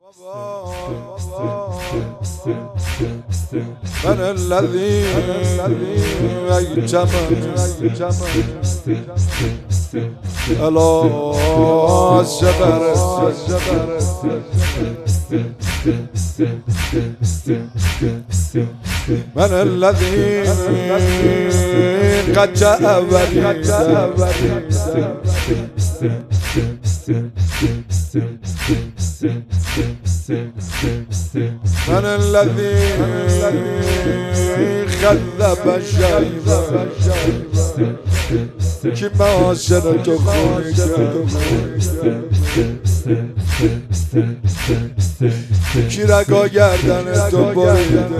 من الذي أيتمني على الجبر من الذي قد جاءني من الذي خذب الشيبة كما سنت خونك کی رگا گردن تو بریده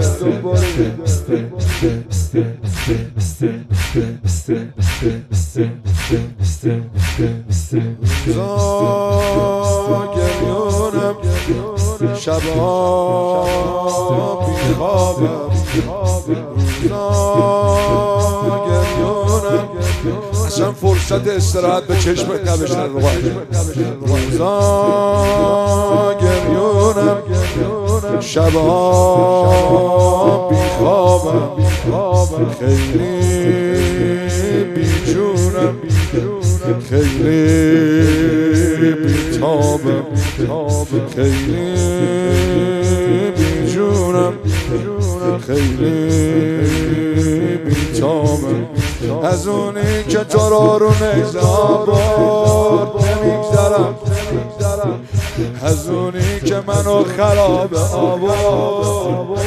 گریونم شبا بیخوابم روزا گریونم اصلا فرصت استراحت به چشمت نبشتن روزا گریونم شبا بیخوابم خیلی بیجونم خیلی بیتابم خیلی بیجونم خیلی بیتابم از اونی که تو رو نیزه آورد نمیگذرم از اونی که منو خراب آورد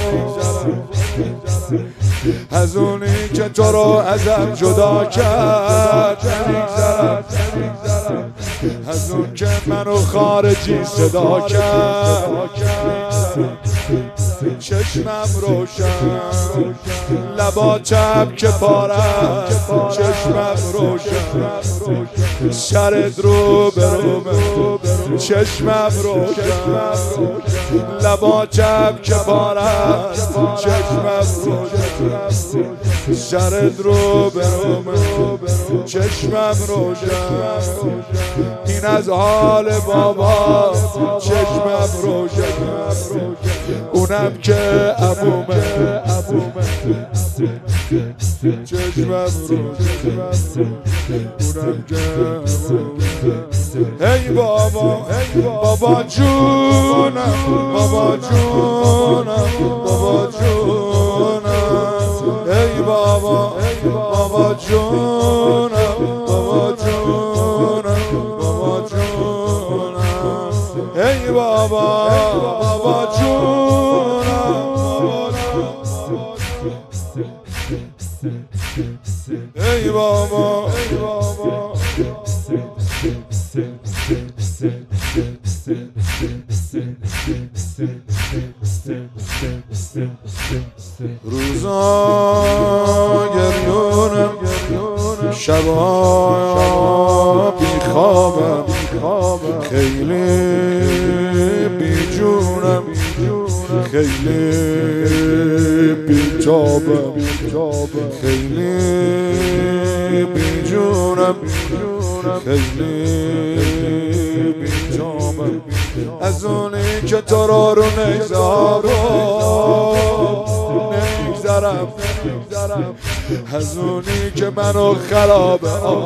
از اونی که تو رو ازم جدا کرد نمیگذرم از اون که منو خارجی صدا کرد چشمم روشن لبا چپ که پارم چشمم روشن شرد رو برومه چشمم روشن لبا چپ که پارم چشمم روشن شرد رو برومه چشمم روشن این از حال بابا چشمم روشن اونم که عمومه چشمم روشن اونم که ای بابا بابا جونم بابا جونم بابا جونم ای بابا بابا جونم بابا جونم بابا جونم ای بابا بابا جونم ای بابا روزا گریونم شبا بیخوابم خیلی بیجونم خیلی بیتابم خیلی بیجونم خیلی بیتابم از اونی که تو رو نیزه نمیگذرم از اونی که منو خراب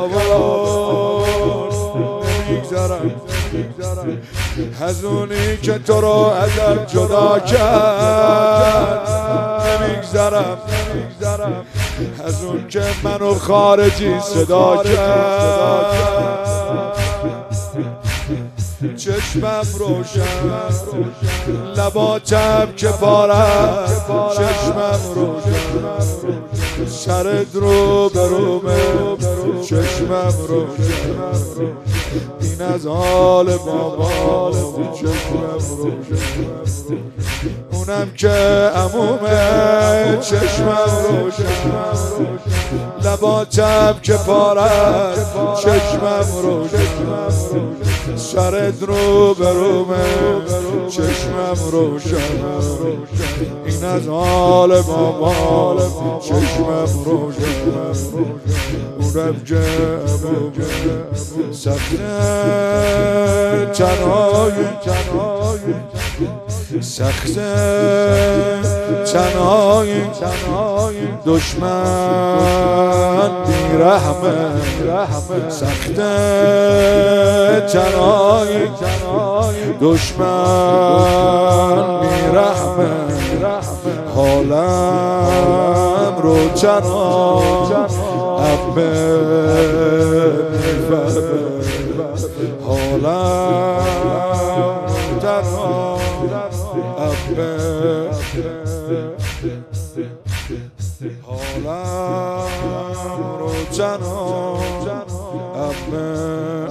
آورد نمیگذرم از اونی که تو رو ازم جدا کرد نمیگذرم از اون که منو خارجی صدا کرد چشمم روشن لبا چپ که پارم چشمم روشن شرد رو برومه چشمم روشن این از حال بابا چشمم روشن اونم که عمومه چشمم روشن لبا چپ که پارم چشمم روشن شرد رو برومه چشمم روشن این از حال بابا چشمم روشن اونم که سخنه تنهای سخت تنهای دشمن بیرحمه سخت تنهای دشمن بیرحمه حالم رو چنان ابه حالم حالم رو جنان